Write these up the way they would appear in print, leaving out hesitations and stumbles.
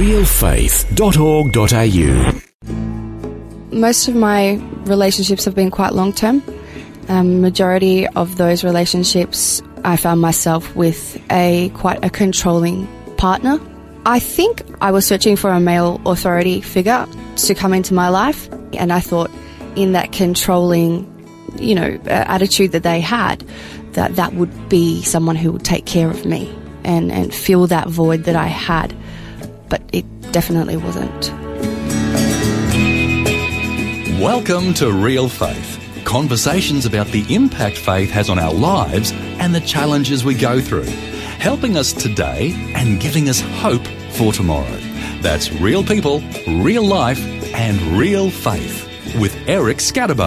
realfaith.org.au. Most of my relationships have been quite long-term. Majority of those relationships, I found myself with quite a controlling partner. I think I was searching for a male authority figure to come into my life, and I thought in that controlling, attitude that they had, that would be someone who would take care of me and fill that void that I had. But it definitely wasn't. Welcome to Real Faith. Conversations about the impact faith has on our lives and the challenges we go through, helping us today and giving us hope for tomorrow. That's real people, real life, and real faith with Eric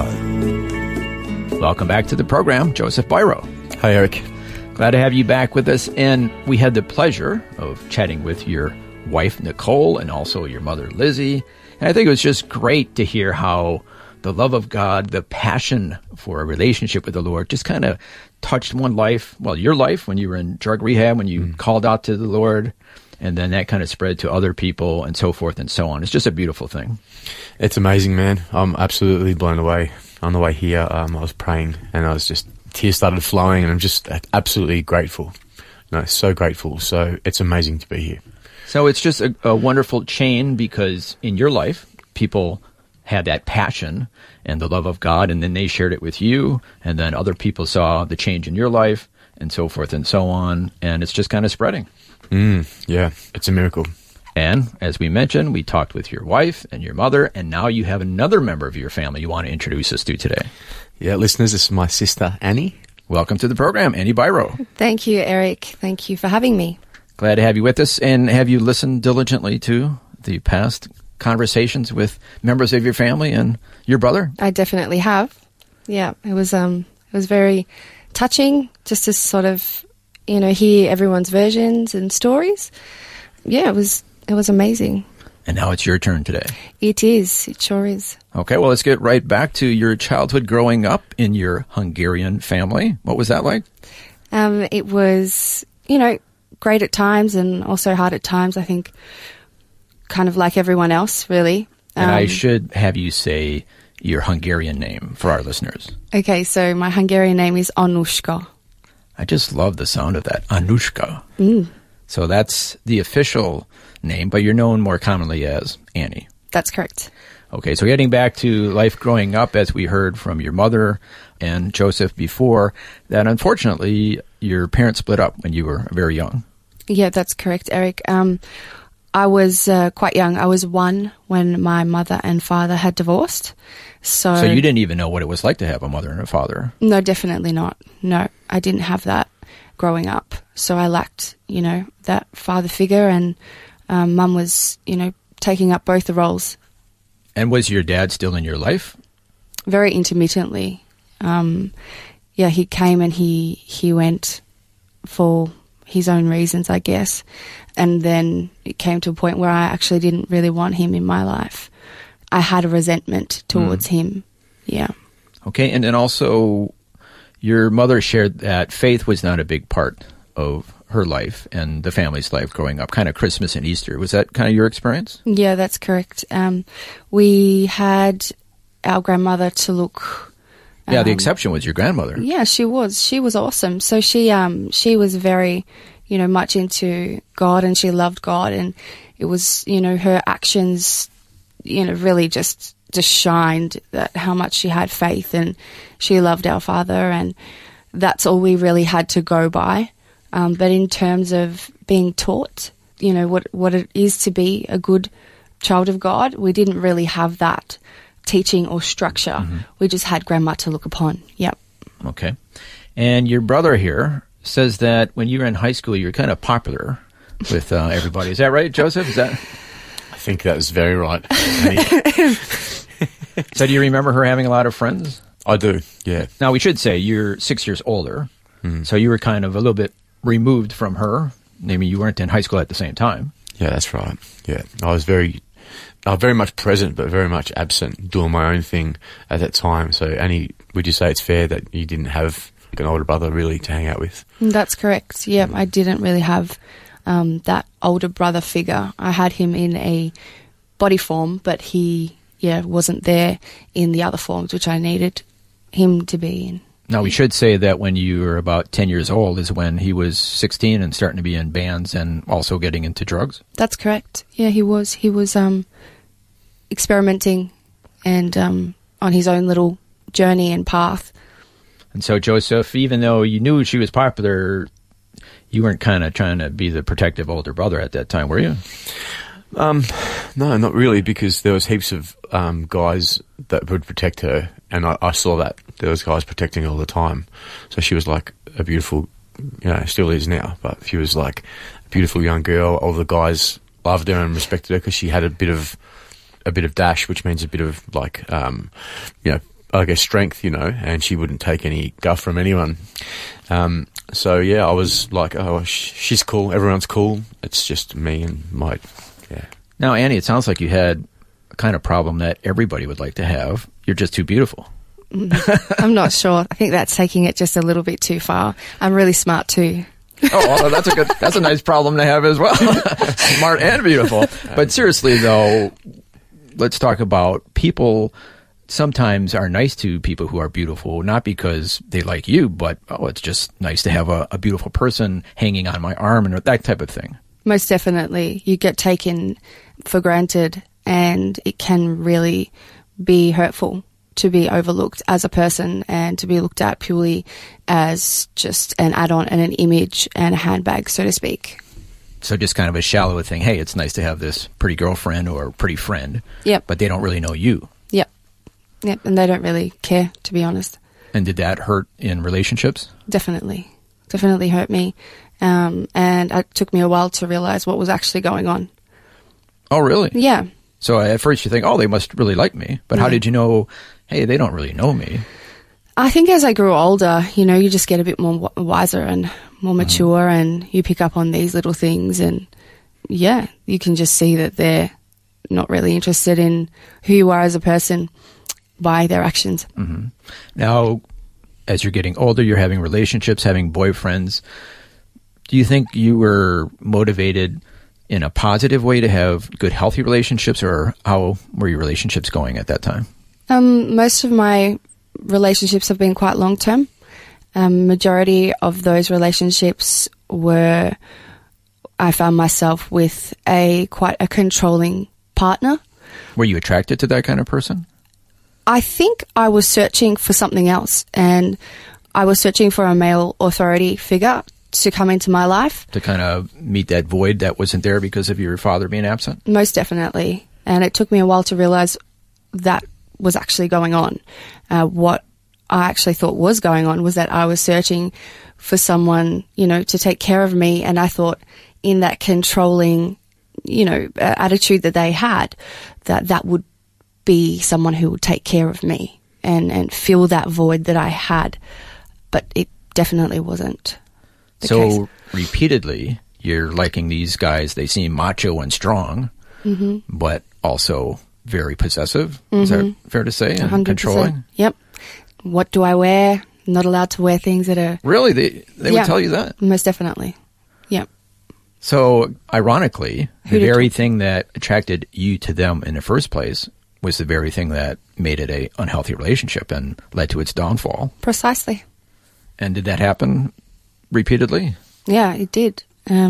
Scatterbo. Welcome back to the program, Joseph Biro. Hi, Eric. Glad to have you back with us. And we had the pleasure of chatting with your wife, Nicole, and also your mother, Lizzie. And I think it was just great to hear how the love of God, the passion for a relationship with the Lord just kind of touched your life when you were in drug rehab, when you called out to the Lord, and then that kind of spread to other people and so forth and so on. It's just a beautiful thing. It's amazing, man. I'm absolutely blown away. On the way here, I was praying and tears started flowing, and I'm just absolutely grateful. So grateful. So it's amazing to be here. So it's just a wonderful chain, because in your life, people had that passion and the love of God, and then they shared it with you, and then other people saw the change in your life, and so forth and so on, and it's just kind of spreading. Yeah, it's a miracle. And as we mentioned, we talked with your wife and your mother, and now you have another member of your family you want to introduce us to today. Yeah, listeners, this is my sister, Annie. Welcome to the program, Annie Biro. Thank you, Eric. Thank you for having me. Glad to have you with us. And have you listened diligently to the past conversations with members of your family and your brother? I definitely have. Yeah, it was very touching just to sort of, hear everyone's versions and stories. Yeah, it was amazing. And now it's your turn today. It is. It sure is. Okay, well, let's get right back to your childhood growing up in your Hungarian family. What was that like? It was, great at times and also hard at times, I think, kind of like everyone else, really. And I should have you say your Hungarian name for our listeners. Okay, so my Hungarian name is Anushka. I just love the sound of that, Anushka. So that's the official name, but you're known more commonly as Annie. That's correct. Okay, so getting back to life growing up, as we heard from your mother and Joseph before, that unfortunately your parents split up when you were very young. Yeah, that's correct, Eric. I was quite young. I was 1 when my mother and father had divorced. So you didn't even know what it was like to have a mother and a father? No, definitely not. No, I didn't have that growing up. So I lacked, that father figure, and Mum was, taking up both the roles. And was your dad still in your life? Very intermittently. He came and he went for his own reasons, I guess. And then it came to a point where I actually didn't really want him in my life. I had a resentment towards him. Yeah. Okay, and then also your mother shared that faith was not a big part of her life and the family's life growing up, kind of Christmas and Easter. Was that kind of your experience? Yeah, that's correct. We had our grandmother to look. Yeah, the exception was your grandmother. Yeah, she was. She was awesome. So she was very, much into God, and she loved God, and it was, her actions, really just shined that how much she had faith, and she loved our father, and that's all we really had to go by. But in terms of being taught, what it is to be a good child of God, we didn't really have that teaching or structure. We just had grandma to look upon. Yep. Okay. And your brother here says that when you were in high school, you were kind of popular with everybody. Is that right, Joseph? I think that is very right. So do you remember her having a lot of friends? I do, yeah. Now, we should say you're 6 years older, so you were kind of a little bit removed from her. I mean, you weren't in high school at the same time. Yeah, that's right. Yeah, I was very much present, but very much absent, doing my own thing at that time. So, Annie, would you say it's fair that you didn't have an older brother really to hang out with? That's correct. Yeah, I didn't really have that older brother figure. I had him in a body form, but he, wasn't there in the other forms, which I needed him to be in. Now, we should say that when you were about 10 years old is when he was 16 and starting to be in bands and also getting into drugs? That's correct. Yeah, he was. He was experimenting and on his own little journey and path. And so, Joseph, even though you knew she was popular, you weren't kind of trying to be the protective older brother at that time, were you? No, not really, because there was heaps of guys that would protect her, and I saw that there was guys protecting her all the time. So she was like a beautiful, still is now, but she was like a beautiful young girl. All the guys loved her and respected her because she had a bit of dash, which means a bit of like, I guess strength, and she wouldn't take any guff from anyone. So I was like, oh, she's cool. Everyone's cool. It's just me and my. Yeah. Now, Annie, it sounds like you had a kind of problem that everybody would like to have. You're just too beautiful. I'm not sure. I think that's taking it just a little bit too far. I'm really smart too. Oh, that's a nice problem to have as well. Smart and beautiful. But seriously, though, let's talk about people sometimes are nice to people who are beautiful, not because they like you, but, it's just nice to have a beautiful person hanging on my arm and that type of thing. Most definitely. You get taken for granted, and it can really be hurtful to be overlooked as a person and to be looked at purely as just an add-on and an image and a handbag, so to speak. So just kind of a shallow thing. Hey, it's nice to have this pretty girlfriend or pretty friend. Yep. But they don't really know you. Yep. And they don't really care, to be honest. And did that hurt in relationships? Definitely hurt me. And it took me a while to realize what was actually going on. Oh, really? Yeah. So at first you think, they must really like me. But how did you know, hey, they don't really know me? I think as I grew older, you just get a bit more wiser and more mature, and you pick up on these little things, and you can just see that they're not really interested in who you are as a person by their actions. Mm-hmm. Now, as you're getting older, you're having relationships, having boyfriends. Do you think you were motivated in a positive way to have good, healthy relationships, or how were your relationships going at that time? Most of my relationships have been quite long-term. Majority of those relationships were, I found myself with quite a controlling partner. Were you attracted to that kind of person? I think I was searching for something else, and I was searching for a male authority figure to come into my life. To kind of meet that void that wasn't there because of your father being absent? Most definitely. And it took me a while to realize that was actually going on. What I actually thought was going on was that I was searching for someone, to take care of me. And I thought in that controlling, attitude that they had, that would be someone who would take care of me and fill that void that I had. But it definitely wasn't the case. Repeatedly, you're liking these guys. They seem macho and strong, but also very possessive. Is that fair to say? And 100%. Controlling? Yep. What do I wear? Not allowed to wear things that are... Really? They would tell you that? Most definitely. Yep. So, ironically, the very thing that attracted you to them in the first place was the very thing that made it an unhealthy relationship and led to its downfall. Precisely. And did that happen repeatedly? Yeah, it did.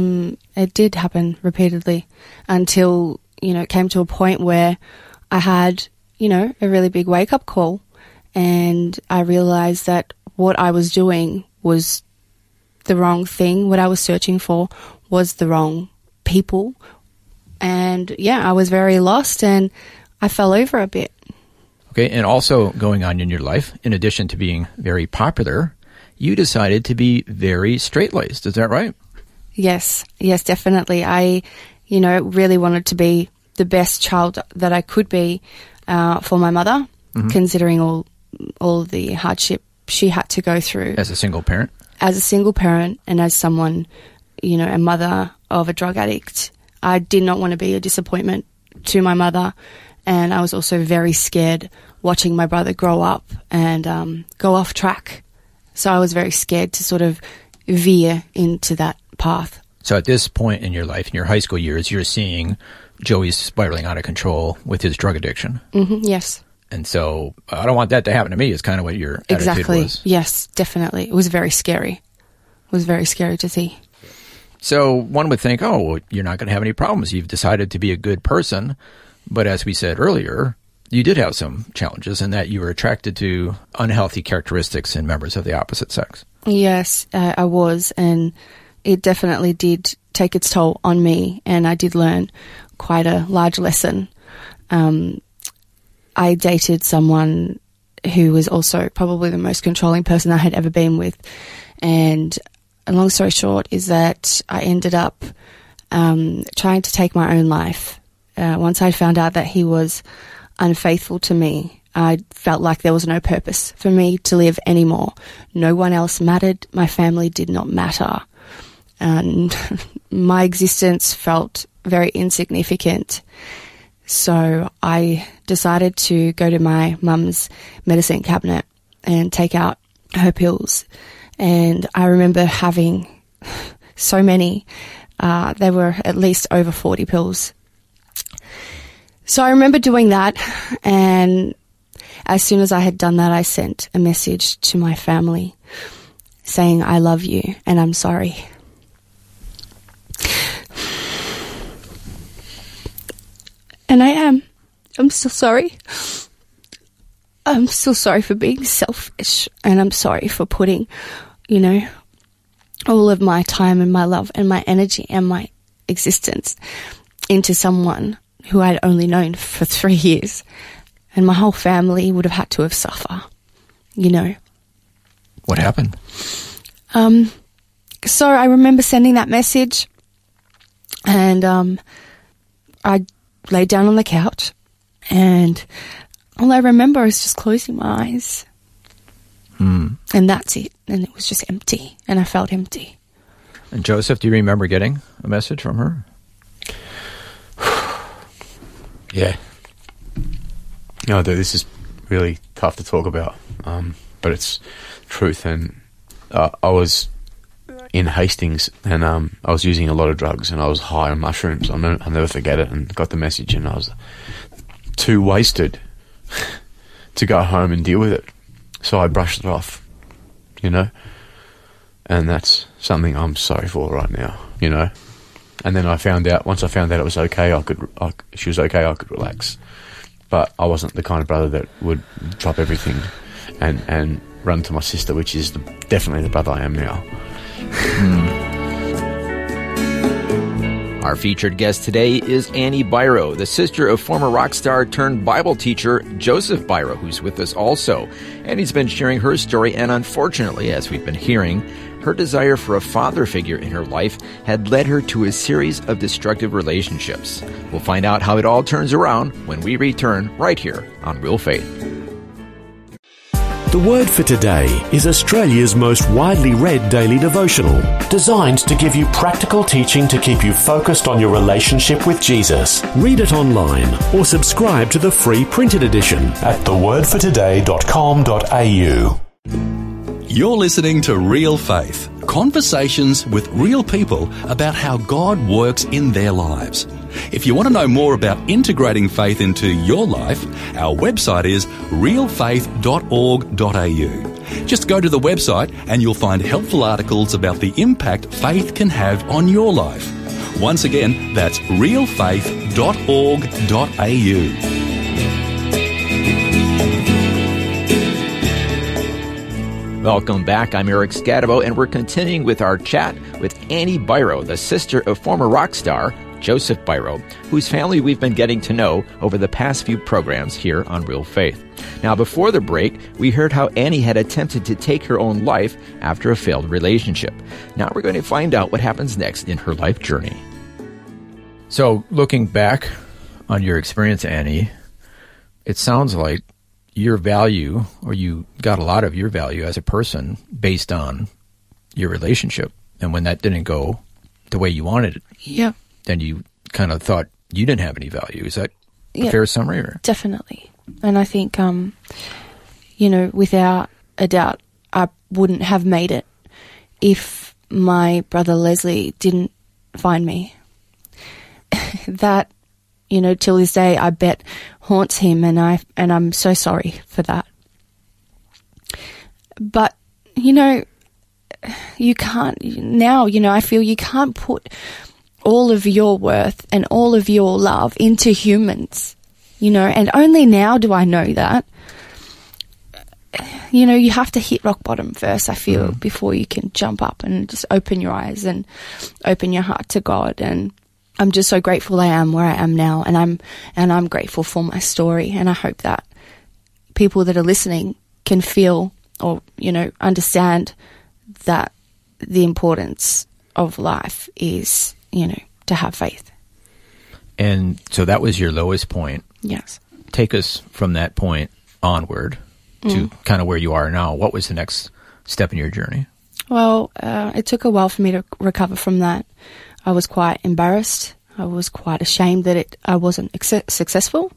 It did happen repeatedly until, it came to a point where I had, a really big wake-up call, and I realized that what I was doing was the wrong thing. What I was searching for was the wrong people. And, I was very lost, and I fell over a bit. Okay, and also going on in your life, in addition to being very popular, you decided to be very straight-laced. Is that right? Yes, definitely. I, really wanted to be the best child that I could be for my mother, considering all the hardship she had to go through. As a single parent? As a single parent, and as someone, a mother of a drug addict. I did not want to be a disappointment to my mother, and I was also very scared watching my brother grow up and go off track. So I was very scared to sort of veer into that path. So at this point in your life, in your high school years, you're seeing Joey's spiraling out of control with his drug addiction. Yes. And so I don't want that to happen to me is kind of what your attitude was. Yes, definitely. It was very scary. It was very scary to see. So one would think, oh, well, you're not going to have any problems. You've decided to be a good person. But as we said earlier, you did have some challenges in that you were attracted to unhealthy characteristics in members of the opposite sex. Yes, I was. And it definitely did take its toll on me. And I did learn quite a large lesson. I dated someone who was also probably the most controlling person I had ever been with. And a long story short is that I ended up trying to take my own life. Once I found out that he was unfaithful to me, I felt like there was no purpose for me to live anymore. No one else mattered. My family did not matter. And my existence felt very insignificant. So I decided to go to my mum's medicine cabinet and take out her pills. And I remember having so many. There were at least over 40 pills. So I remember doing that. And as soon as I had done that, I sent a message to my family saying, I love you and I'm sorry. And I am. I'm still sorry. I'm still sorry for being selfish. And I'm sorry for putting, all of my time and my love and my energy and my existence into someone who I'd only known for 3 years. And my whole family would have had to have suffered, What happened? So I remember sending that message and I laid down on the couch and all I remember is just closing my eyes. And that's it. And it was just empty and I felt empty. And Joseph, do you remember getting a message from her? Yeah. No, this is really tough to talk about, but it's truth. And I was in Hastings and I was using a lot of drugs and I was high on mushrooms. I'll never forget it, and got the message and I was too wasted to go home and deal with it. So I brushed it off, and that's something I'm sorry for right now, And then once I found out it was okay, she was okay, I could relax. But I wasn't the kind of brother that would drop everything and run to my sister, which is definitely the brother I am now. Our featured guest today is Annie Biro, the sister of former rock star turned Bible teacher Joseph Biro, who's with us also. Annie's been sharing her story, and unfortunately, as we've been hearing, her desire for a father figure in her life had led her to a series of destructive relationships. We'll find out how it all turns around when we return right here on Real Faith. The Word for Today is Australia's most widely read daily devotional, designed to give you practical teaching to keep you focused on your relationship with Jesus. Read it online or subscribe to the free printed edition at thewordfortoday.com.au. You're listening to Real Faith, conversations with real people about how God works in their lives. If you want to know more about integrating faith into your life, our website is realfaith.org.au. Just go to the website and you'll find helpful articles about the impact faith can have on your life. Once again, that's realfaith.org.au. Welcome back. I'm Eric Scadabo, and we're continuing with our chat with Annie Biro, the sister of former rock star Joseph Biro, whose family we've been getting to know over the past few programs here on Real Faith. Now, before the break, we heard how Annie had attempted to take her own life after a failed relationship. Now we're going to find out what happens next in her life journey. So, looking back on your experience, Annie, it sounds like your value, or you got a lot of your value as a person based on your relationship. And when that didn't go the way you wanted it, then you kind of thought you didn't have any value. Is that a fair summary? Or? Definitely. And I think, without a doubt, I wouldn't have made it if my brother Leslie didn't find me. That, you know, till this day, I bet haunts him, and I'm so sorry for that. But, you know, you can't, now, you know, I feel you can't put all of your worth and all of your love into humans, you know, and only now do I know that. You know, you have to hit rock bottom first, I feel, before you can jump up and just open your eyes and open your heart to God. And I'm just so grateful I am where I am now, and I'm grateful for my story, and I hope that people that are listening can feel or, you know, understand that the importance of life is, you know, to have faith. And so that was your lowest point. Yes. Take us from that point onward to kind of where you are now. What was the next step in your journey? Well, it took a while for me to recover from that. I was quite embarrassed. I was quite ashamed that I wasn't successful.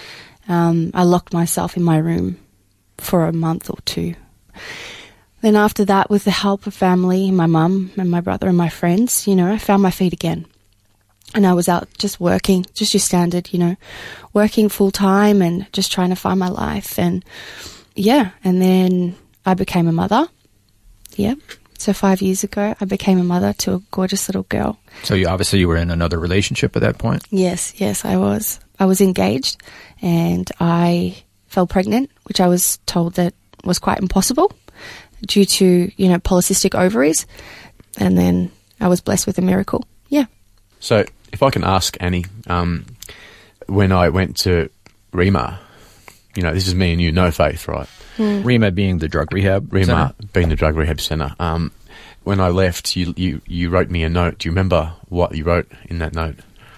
I locked myself in my room for a month or two. Then after that, with the help of family, my mum and my brother and my friends, you know, I found my feet again. And I was out just working, just your standard, you know, working full time and just trying to find my life. And yeah, and then I became a mother. Yeah. So 5 years ago, I became a mother to a gorgeous little girl. So you were in another relationship at that point? Yes, I was. I was engaged, and I fell pregnant, which I was told that was quite impossible due to, you know, polycystic ovaries. And then I was blessed with a miracle. Yeah. So if I can ask Annie, when I went to Rhema, you know, this is me and you, no faith, right? Rhema being the drug rehab Rhema center? being the drug rehab center. When I left, you wrote me a note. Do you remember what you wrote in that note?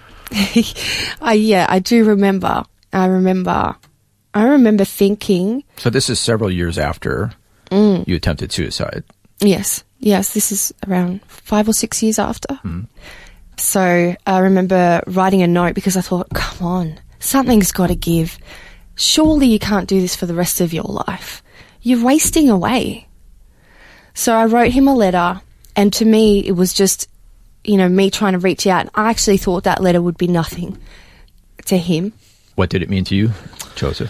Yeah, I do remember. I remember thinking. So this is several years after you attempted suicide. Yes, this is around 5 or 6 years after. So I remember writing a note because I thought, come on, something's got to give. Surely you can't do this for the rest of your life. You're wasting away. So I wrote him a letter, and to me it was just, you know, me trying to reach out. I actually thought that letter would be nothing to him. What did it mean to you, Joseph?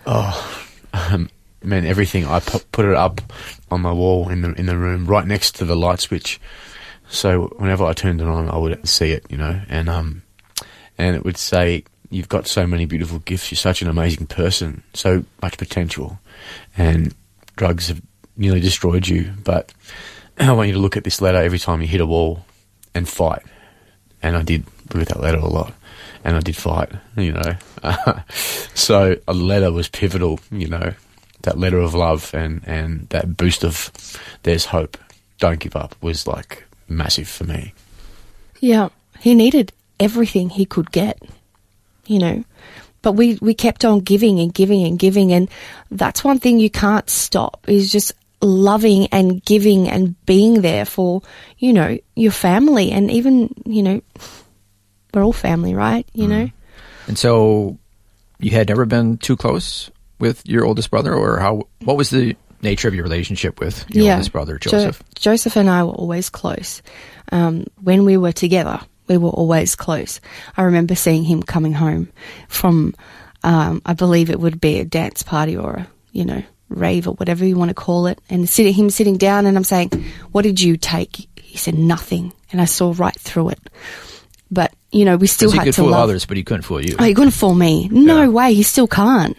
Man, everything. I put it up on my wall in the room, right next to the light switch. So whenever I turned it on, I would see it, you know, and it would say, "You've got so many beautiful gifts. You're such an amazing person. So much potential, and drugs have nearly destroyed you. But I want you to look at this letter every time you hit a wall and fight." And I did with that letter a lot, and I did fight, you know. So a letter was pivotal, you know. That letter of love and that boost of there's hope, don't give up, was like massive for me. Yeah, he needed everything he could get, you know. But we kept on giving and giving and giving, and that's one thing you can't stop, is just loving and giving and being there for, you know, your family. And even, you know, we're all family, right? You know? And so you had never been too close with your oldest brother, or what was the nature of your relationship with your oldest brother, Joseph? Joseph and I were always close. When we were together, we were always close. I remember seeing him coming home from, I believe it would be a dance party or a, you know, rave or whatever you want to call it, and him sitting down, and I'm saying, "What did you take?" He said, "Nothing." And I saw right through it. But, you know, we still had to love. He could fool others, but he couldn't fool you. Oh, he couldn't fool me. No way, he still can't.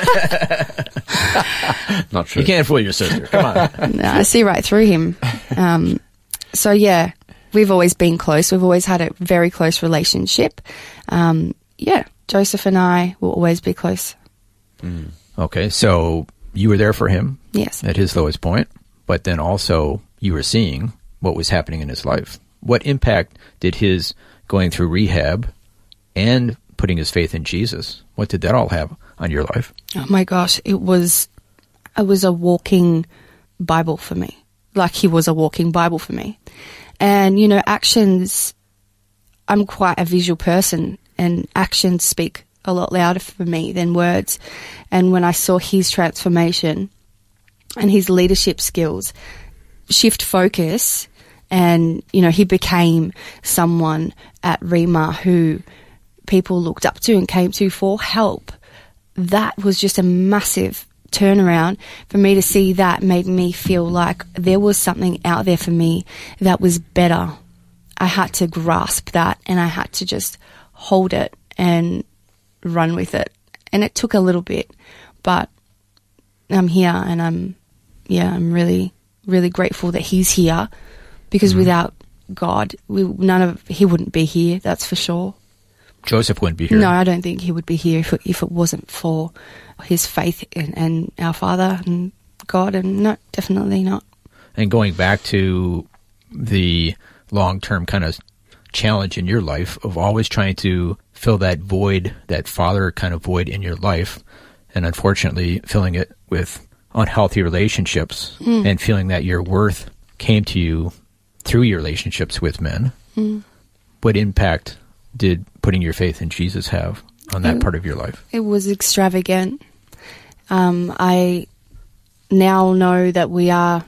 Not true. You can't fool your sister. Come on. No, I see right through him. So, yeah, we've always been close. We've always had a very close relationship. Joseph and I will always be close. Okay, so you were there for him. Yes. At his lowest point, but then also you were seeing what was happening in his life. What impact did his going through rehab and putting his faith in Jesus, what did that all have on your life? Oh my gosh, it was a walking Bible for me. Like, he was a walking Bible for me. And, you know, actions, I'm quite a visual person, and actions speak a lot louder for me than words. And when I saw his transformation and his leadership skills shift focus And, you know, he became someone at Rema who people looked up to and came to for help. That was just a massive turnaround. For me to see that made me feel like there was something out there for me that was better. I had to grasp that, and I had to just hold it and run with it. And it took a little bit, but I'm here, and I'm really, really grateful that he's here, because without God, he wouldn't be here, that's for sure. Joseph wouldn't be here. No, I don't think he would be here if it wasn't for his faith in our Father and God, and no, definitely not. And going back to the long-term kind of challenge in your life of always trying to fill that void, that father kind of void in your life, and unfortunately filling it with unhealthy relationships and feeling that your worth came to you through your relationships with men. What impact did putting your faith in Jesus have on that part of your life? It was extravagant. I now know that we are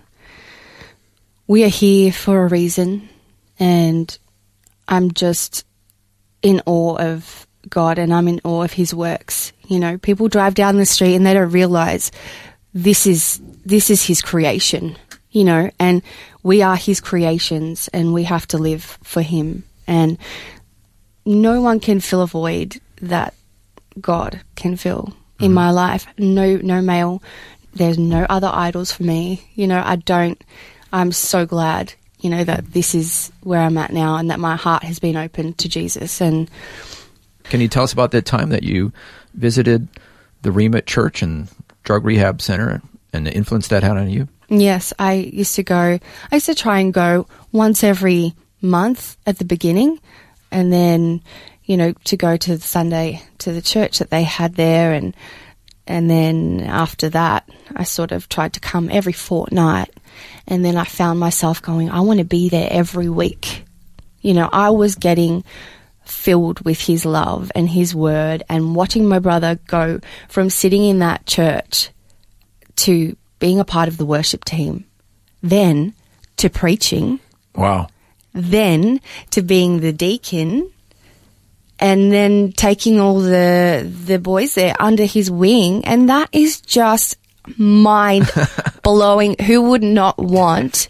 here for a reason, and I'm just in awe of God, and I'm in awe of his works. You know, people drive down the street and they don't realize this is his creation, you know, and we are his creations, and we have to live for him. And no one can fill a void that God can fill in my life. No male. There's no other idols for me. You know, I'm so glad, you know, that this is where I'm at now, and that my heart has been opened to Jesus. And can you tell us about that time that you visited the Rema Church and Drug Rehab Center and the influence that had on you? Yes, I used to try and go once every month at the beginning, and then, you know, to go to the Sunday to the church that they had there, and then after that I sort of tried to come every fortnight, and then I found myself going, I want to be there every week. You know, I was getting filled with his love and his word, and watching my brother go from sitting in that church to being a part of the worship team, then to preaching. Wow. Then to being the deacon, and then taking all the boys there under his wing. And that is just mind blowing. Who would not want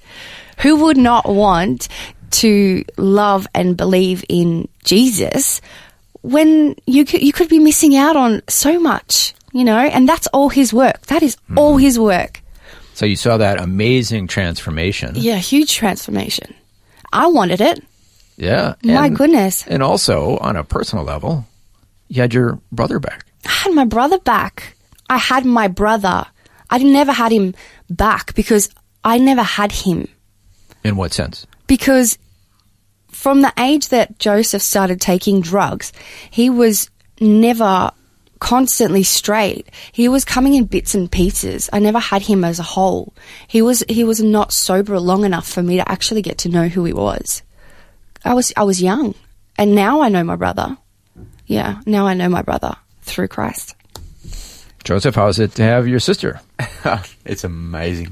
to love and believe in Jesus when you could be missing out on so much, you know? And that's all his work. That is all his work. So you saw that amazing transformation. Yeah, huge transformation. I wanted it. Yeah. My goodness. And also, on a personal level, you had your brother back. I had my brother back. I had my brother. I never had him back because I never had him. In what sense? Because from the age that Joseph started taking drugs, he was never constantly straight. He was coming in bits and pieces. I never had him as a whole. He was not sober long enough for me to actually get to know who he was. I was young, and now I know my brother. Yeah, now I know my brother through Christ. Joseph, how is it to have your sister? It's amazing.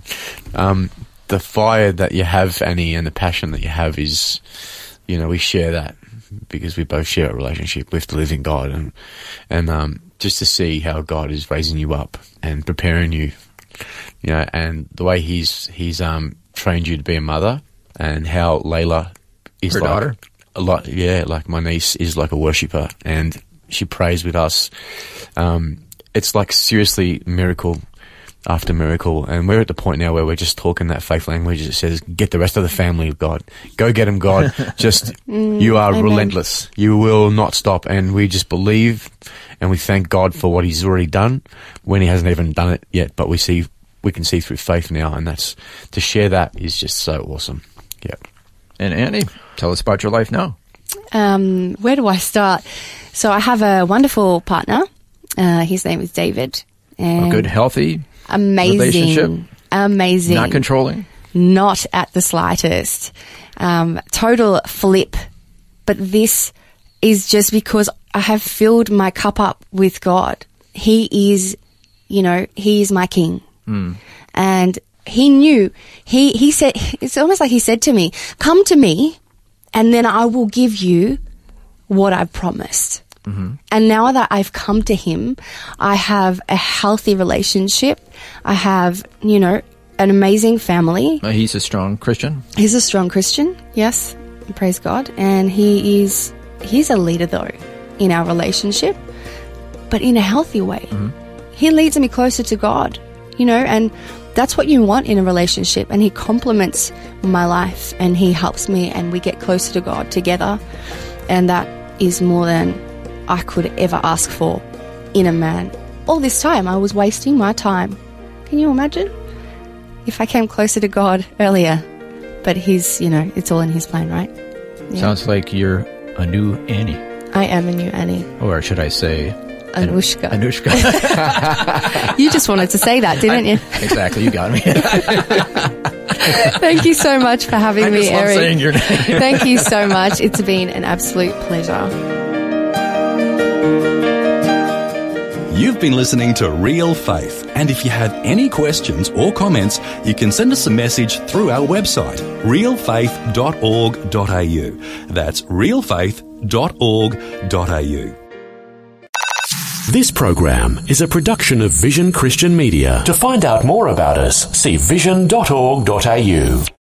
The fire that you have, Annie, and the passion that you have is, you know, we share that because we both share a relationship with the living God, and just to see how God is raising you up and preparing you, you know, and the way he's trained you to be a mother, and how Layla is her like daughter. A lot, yeah. Like my niece is like a worshipper, and she prays with us. It's like seriously miracle after miracle, and we're at the point now where we're just talking that faith language that says, "Get the rest of the family of God. Go get them, God. Just you are Amen. relentless. You will not stop." And we just believe, and we thank God for what He's already done when He hasn't even done it yet. But we can see through faith now, and that's to share that is just so awesome. Yeah. And Annie, tell us about your life now. Where do I start? So I have a wonderful partner. His name is David. And A good, healthy amazing relationship. Amazing. Not controlling. Not at the slightest. Total flip. But this is just because I have filled my cup up with God. He is, you know, he is my king. And he knew, he said, it's almost like he said to me, come to me and then I will give you what I've promised. And now that I've come to him, I have a healthy relationship. I have, you know, an amazing family. He's a strong Christian. He's a strong Christian, yes. Praise God. And he's a leader, though, in our relationship, but in a healthy way. He leads me closer to God, you know, and that's what you want in a relationship. And he complements my life and he helps me and we get closer to God together. And that is more than I could ever ask for in a man. All this time, I was wasting my time. Can you imagine? If I came closer to God earlier. But he's, you know, it's all in his plan, right? Yeah. Sounds like you're a new Annie. I am a new Annie. Or should I say... Anushka. Anushka. You just wanted to say that, didn't you? Exactly, you got me. Thank you so much for having me, love Eric. saying your name. Thank you so much. It's been an absolute pleasure. You've been listening to Real Faith, and if you have any questions or comments, you can send us a message through our website, realfaith.org.au. That's realfaith.org.au. This program is a production of Vision Christian Media. To find out more about us, see vision.org.au.